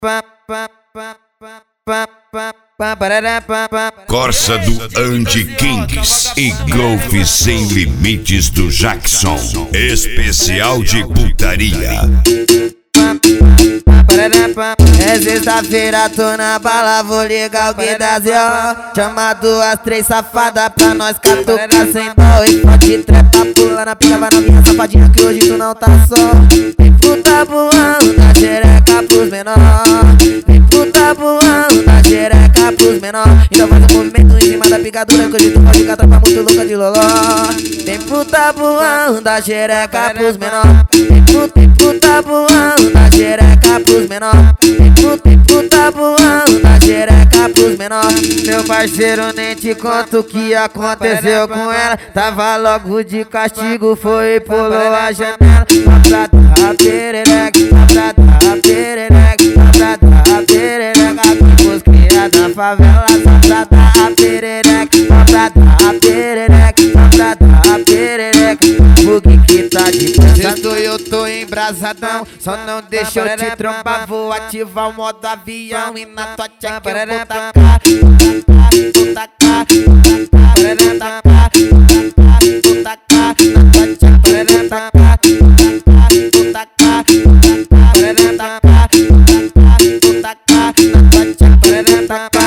Corsa do Andy Kings e Golfe Sem Limites do Jackson. Especial de putaria. É sexta-feira, tô na bala, vou ligar o Guidazio. Chama duas, três safadas pra nós catucar sem dó. E pode trepa, pula na pica, vai na minha safadinha que hoje tu não tá só. Vem puta voando da xereca pros menor. Vem puta voando da xereca pros menor. Então faz um movimento em cima da picadura que hoje tu pode catar pra muito louca de loló. Vem puta voando da xereca pros menor. Vem puta voando da xereca pros menor. Vem puta voando da xereca pros menor. Meu parceiro, nem te conto o que aconteceu com ela. Tava logo de castigo, foi e pulou a janela. Só pra dar perereca, só pra dar perereca, só pra dar perereca. Com os cria da favela, só pra dar perereca, só pra dar perereca, só pra dar perereca. O que tá de pensa? Eu tô embrasadão, só não deixa eu te trombar. Vou ativar o modo avião e na tua tcheca eu vou tacar. Vou tacar, vou tacar, vou tacar, na tua tcheca eu vou tacar. Vou tacar, vou tacar, vou tacar, na tua tcheca eu vou tacar.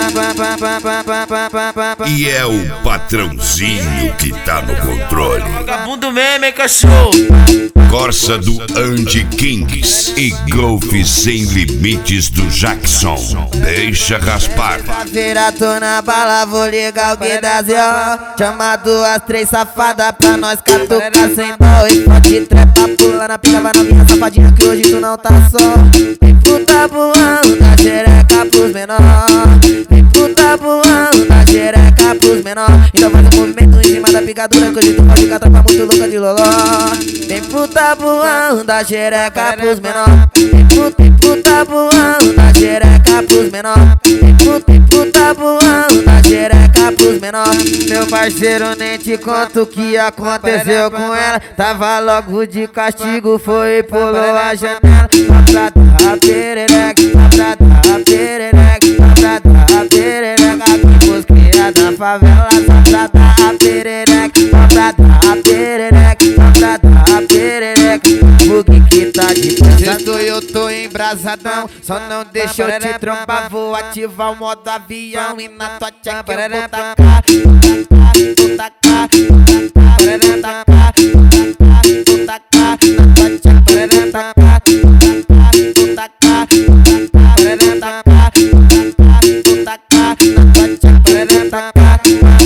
E é o patrãozinho que tá no controle. Vagabundo mesmo, hein, cachorro? Corsa do Andy Kings e Golfe Sem Limites do Jackson. Deixa raspar. Sexta-feira, tô na bala, vou ligar o Guidazio. Chama duas, três safadas pra nós catucar sem dó. E pode trepa, pula na pica, vai na minha safadinha que hoje tu não tá só. Vem puta voando da xereca pros menor. Vem puta voando da xereca pros menor. Então faz um movimento em cima da picadura que hoje tu pode catar pra muito louca de loló. Vem puta voando da xereca pros menor. Vem puta voando da xereca pros menor. Vem puta voando da xereca pros menor. Meu parceiro, nem te conto o que aconteceu com ela. Tava logo de castigo, foi e pulou a janela. Só pra dar perereca, só pra dar perereca, só pra dar perereca. Com os cria da favela, só pra dar perereca, só pra dar perereca, só pra dar perereca. O que tá de pensa? Eu tô embrasadão, só não deixa eu te trombar. Vou ativar o modo avião e na tua tcheca eu vou tacar. Vou tacar, vou tacar, vou tacar, na tua tcheca eu vou tacar. Vou tacar, vou tacar, vou tacar, na tua tcheca eu vou tacar.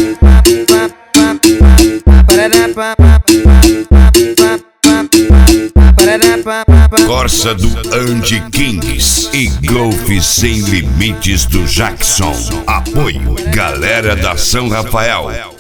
Corsa do Andy Kings e Golfe Sem Limites do Jackson. Apoio, galera da São Rafael.